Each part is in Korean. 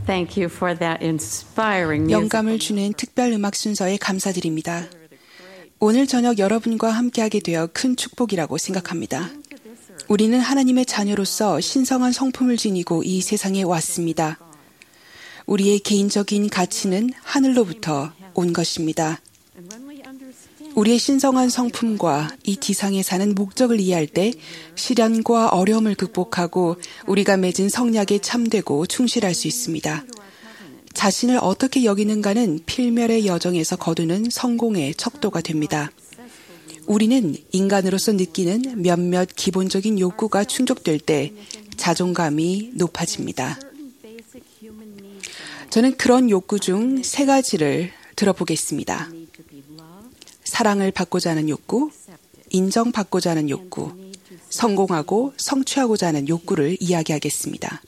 Thank you for that inspiring 영감을 주는 특별 음악 순서에 감사드립니다. 오늘 저녁 여러분과 함께하게 되어 큰 축복이라고 생각합니다. 우리는 하나님의 자녀로서 신성한 성품을 지니고 이 세상에 왔습니다. 우리의 개인적인 가치는 하늘로부터 온 것입니다. 우리의 신성한 성품과 이 지상에 사는 목적을 이해할 때 시련과 어려움을 극복하고 우리가 맺은 성약에 참되고 충실할 수 있습니다. 자신을 어떻게 여기는가는 필멸의 여정에서 거두는 성공의 척도가 됩니다. 우리는 인간으로서 느끼는 몇몇 기본적인 욕구가 충족될 때 자존감이 높아집니다. 저는 그런 욕구 중 3가지를 들어보겠습니다. 사랑을 받고자 하는 욕구, 인정받고자 하는 욕구, 성공하고 성취하고자 하는 욕구를 이야기하겠습니다.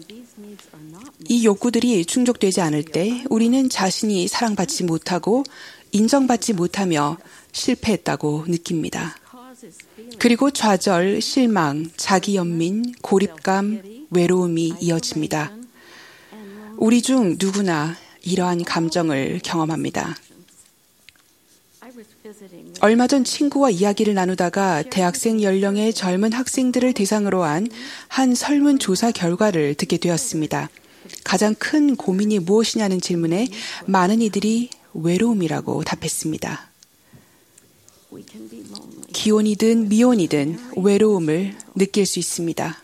이 욕구들이 충족되지 않을 때 우리는 자신이 사랑받지 못하고 인정받지 못하며 실패했다고 느낍니다. 그리고 좌절, 실망, 자기연민, 고립감, 외로움이 이어집니다. 우리 중 누구나 이러한 감정을 경험합니다. 얼마 전 친구와 이야기를 나누다가 대학생 연령의 젊은 학생들을 대상으로 한 설문조사 결과를 듣게 되었습니다. 가장 큰 고민이 무엇이냐는 질문에 많은 이들이 외로움이라고 답했습니다. 기혼이든 미혼이든 외로움을 느낄 수 있습니다.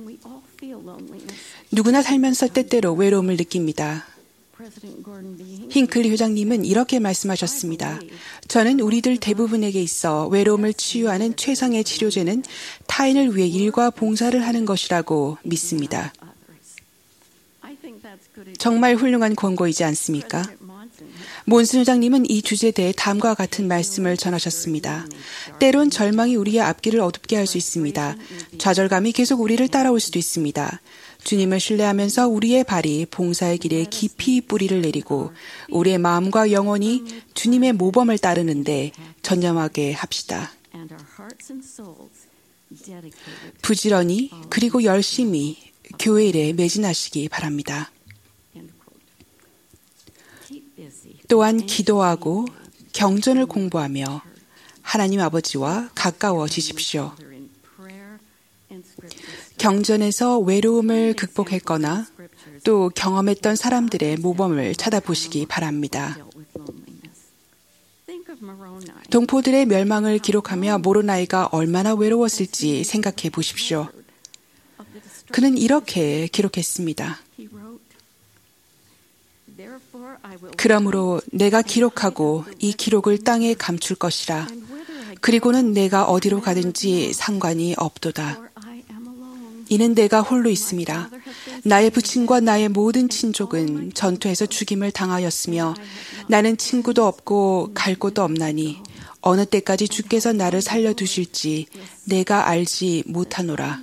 누구나 살면서 때때로 외로움을 느낍니다. 힝클리 회장님은 이렇게 말씀하셨습니다. 저는 우리들 대부분에게 있어 외로움을 치유하는 최상의 치료제는 타인을 위해 일과 봉사를 하는 것이라고 믿습니다. 정말 훌륭한 권고이지 않습니까? 몬슨 회장님은 이 주제에 대해 다음과 같은 말씀을 전하셨습니다. 때론 절망이 우리의 앞길을 어둡게 할 수 있습니다. 좌절감이 계속 우리를 따라올 수도 있습니다. 주님을 신뢰하면서 우리의 발이 봉사의 길에 깊이 뿌리를 내리고 우리의 마음과 영혼이 주님의 모범을 따르는데 전념하게 합시다. 부지런히 그리고 열심히 교회 일에 매진하시기 바랍니다. 또한 기도하고 경전을 공부하며 하나님 아버지와 가까워지십시오. 경전에서 외로움을 극복했거나 또 경험했던 사람들의 모범을 찾아보시기 바랍니다. 동포들의 멸망을 기록하며 모로나이가 얼마나 외로웠을지 생각해 보십시오. 그는 이렇게 기록했습니다. 그러므로 내가 기록하고 이 기록을 땅에 감출 것이라. 그리고는 내가 어디로 가든지 상관이 없도다. 이는 내가 홀로 있음이라. 나의 부친과 나의 모든 친족은 전투에서 죽임을 당하였으며 나는 친구도 없고 갈 곳도 없나니 어느 때까지 주께서 나를 살려두실지 내가 알지 못하노라.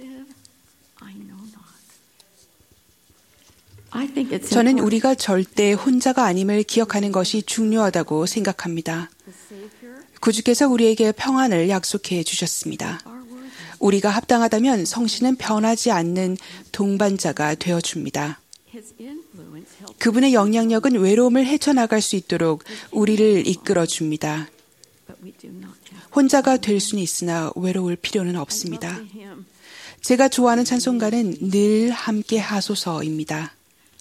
저는 우리가 절대 혼자가 아님을 기억하는 것이 중요하다고 생각합니다. 구주께서 우리에게 평안을 약속해 주셨습니다. 우리가 합당하다면 성신은 변하지 않는 동반자가 되어줍니다. 그분의 영향력은 외로움을 헤쳐나갈 수 있도록 우리를 이끌어줍니다. 혼자가 될 수는 있으나 외로울 필요는 없습니다. 제가 좋아하는 찬송가는 늘 함께 하소서입니다.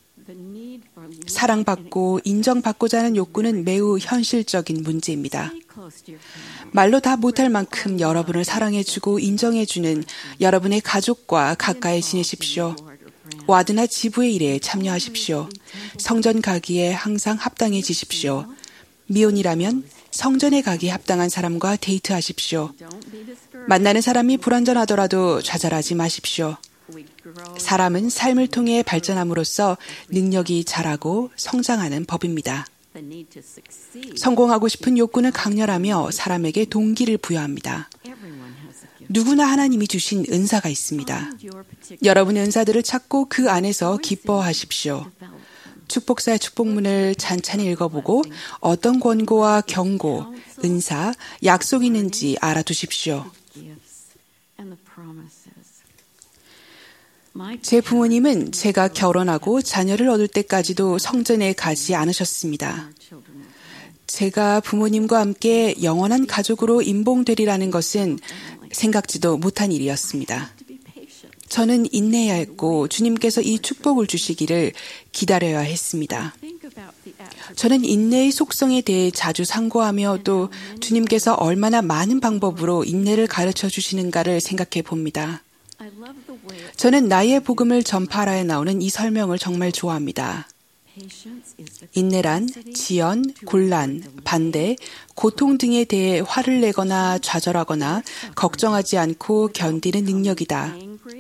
사랑받고 인정받고자 하는 욕구는 매우 현실적인 문제입니다. 말로 다 못할 만큼 여러분을 사랑해주고 인정해주는 여러분의 가족과 가까이 지내십시오. 와드나 지부의 일에 참여하십시오. 성전 가기에 항상 합당해지십시오. 미혼이라면 성전에 가기에 합당한 사람과 데이트하십시오. 만나는 사람이 불완전하더라도 좌절하지 마십시오. 사람은 삶을 통해 발전함으로써 능력이 자라고 성장하는 법입니다. 성공하고 싶은 욕구는 강렬하며 사람에게 동기를 부여합니다. 누구나 하나님이 주신 은사가 있습니다. 여러분의 은사들을 찾고 그 안에서 기뻐하십시오. 축복사의 축복문을 찬찬히 읽어보고 어떤 권고와 경고, 은사, 약속이 있는지 알아두십시오. 제 부모님은 제가 결혼하고 자녀를 얻을 때까지도 성전에 가지 않으셨습니다. 제가 부모님과 함께 영원한 가족으로 임봉되리라는 것은 생각지도 못한 일이었습니다. 저는 인내해야 했고 주님께서 이 축복을 주시기를 기다려야 했습니다. 저는 인내의 속성에 대해 자주 상고하며 또 주님께서 얼마나 많은 방법으로 인내를 가르쳐 주시는가를 생각해 봅니다. 저는 나의 복음을 전파하라에 나오는 이 설명을 정말 좋아합니다. 인내란 지연, 곤란, 반대, 고통 등에 대해 화를 내거나 좌절하거나 걱정하지 않고 견디는 능력이다.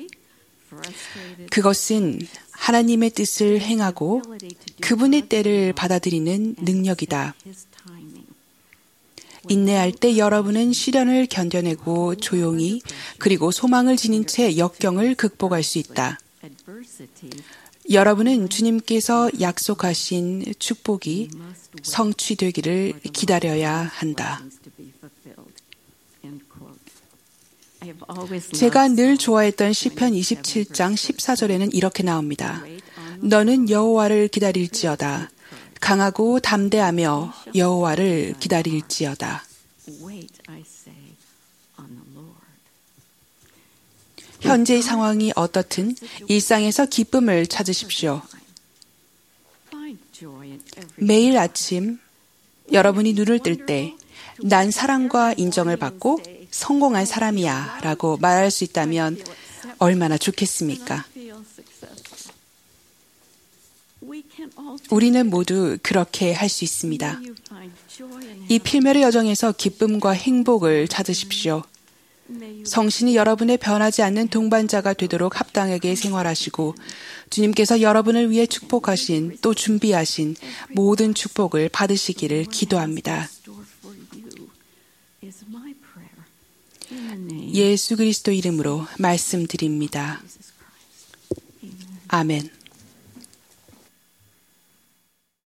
그것은 하나님의 뜻을 행하고 그분의 때를 받아들이는 능력이다. 인내할 때 여러분은 시련을 견뎌내고 조용히 그리고 소망을 지닌 채 역경을 극복할 수 있다. 여러분은 주님께서 약속하신 축복이 성취되기를 기다려야 한다. 제가 늘 좋아했던 시편 27장 14절에는 이렇게 나옵니다. 너는 여호와를 기다릴지어다. 강하고 담대하며 여호와를 기다릴지어다. 현재의 상황이 어떻든 일상에서 기쁨을 찾으십시오. 매일 아침 여러분이 눈을 뜰 때 난 사랑과 인정을 받고 성공한 사람이야 라고 말할 수 있다면 얼마나 좋겠습니까? 우리는 모두 그렇게 할 수 있습니다. 이 필멸의 여정에서 기쁨과 행복을 찾으십시오. 성신이 여러분의 변하지 않는 동반자가 되도록 합당하게 생활하시고 주님께서 여러분을 위해 축복하신 또 준비하신 모든 축복을 받으시기를 기도합니다. 예수 그리스도 이름으로 말씀드립니다. 아멘.